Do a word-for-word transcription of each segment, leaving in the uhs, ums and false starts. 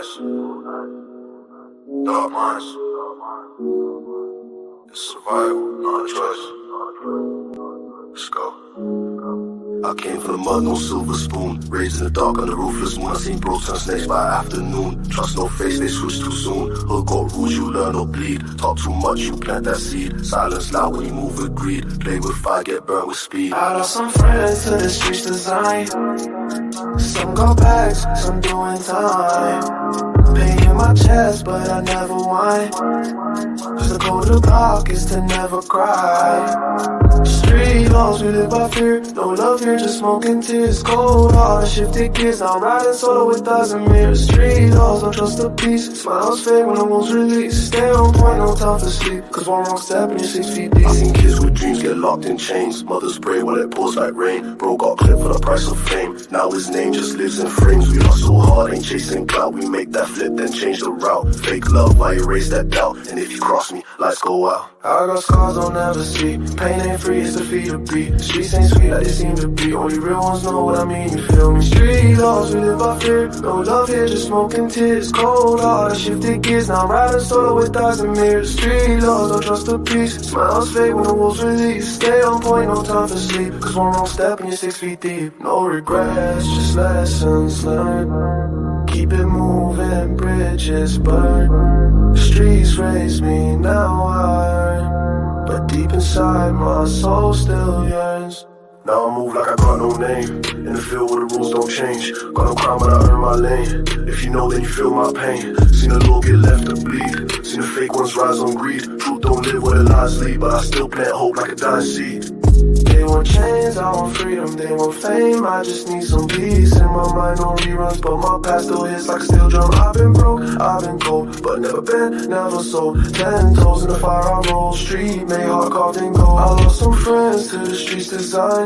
nights, dark minds. It's survival, not a choice. Let's go. I came from the mud, no silver spoon. Raised in the dark on the ruthless moon. I seen bro turn snakes by afternoon. Trust no face, they switch too soon. Hood got rules, you learn or bleed. Talk too much, you plant that seed. Silence loud when you move with greed. Play with fire, get burnt with speed. I lost some friends to the streets design. Some got bags, some doing time. Pain in my chest, but I never whine. Cause the code of the block is to never cry. Street laws, we live by fear. No love here, just smoking tears. Cold heart, shifted gears. Now I'm riding solo with thousand mirrors. Street laws, don't trust the peace. Smiles fade when the wolves release. Stay on point, no time for sleep. Cause one wrong step and you're six feet deep. I seen kids with dreams get locked in chains. Mothers pray while it pours like rain. Bro got clipped for the price of fame. Now his name just lives in frames. We hustle hard, ain't chasing clout. We make that flip, then change the route. Fake love, I erase that doubt. And if you cross me, lights go out. I got scars I'll never see. Pain ain't free, it's the feet of beat. Streets ain't sweet like they seem to be. Only real ones know what I mean, you feel me? Street laws, we live by fear. No love here, just smoking tears. Cold heart, I shifted gears. Now I'm riding solo with eyes and mirrors. Street laws, don't trust the peace. Smiles fade when the wolves release. Stay on point, no time for sleep. Cause one wrong step and you're six feet deep. No regrets, just lessons learned. Keep it moving, bridges burned. Streets raised me, now I earn. But deep inside, my soul still yearns. Now I move like I got no name. In the field where the rules don't change. Got no crown but I earn my lane. If you know then you feel my pain. Seen the Lord get left to bleed. Seen the fake ones rise on greed. Truth don't live where the lies lead. But I still plant hope like a dying seed. They want chains, I want freedom. They want fame, I just need some peace. In my mind no reruns, but my past still hits like a steel drum. I've been broke, I've been cold, but never been, never sold. Ten toes in the fire I roll. Street made heart carved in gold. I lost some friends to the streets design.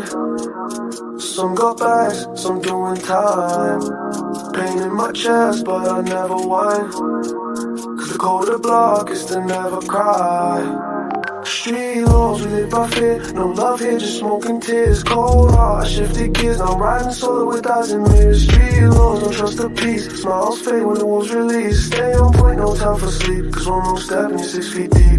Some got bags, some doing time. Pain in my chest, but I never whine. Cause the code of the block is to never cry. Street laws, we live by fear. No love here, just smoking tears. Cold heart, shifted gears. Now I'm riding solo with eyes and mirrors. Street laws, don't trust the peace. Smiles fade when the wolves release. Stay on point, no time for sleep. Cause one wrong step and you're six feet deep.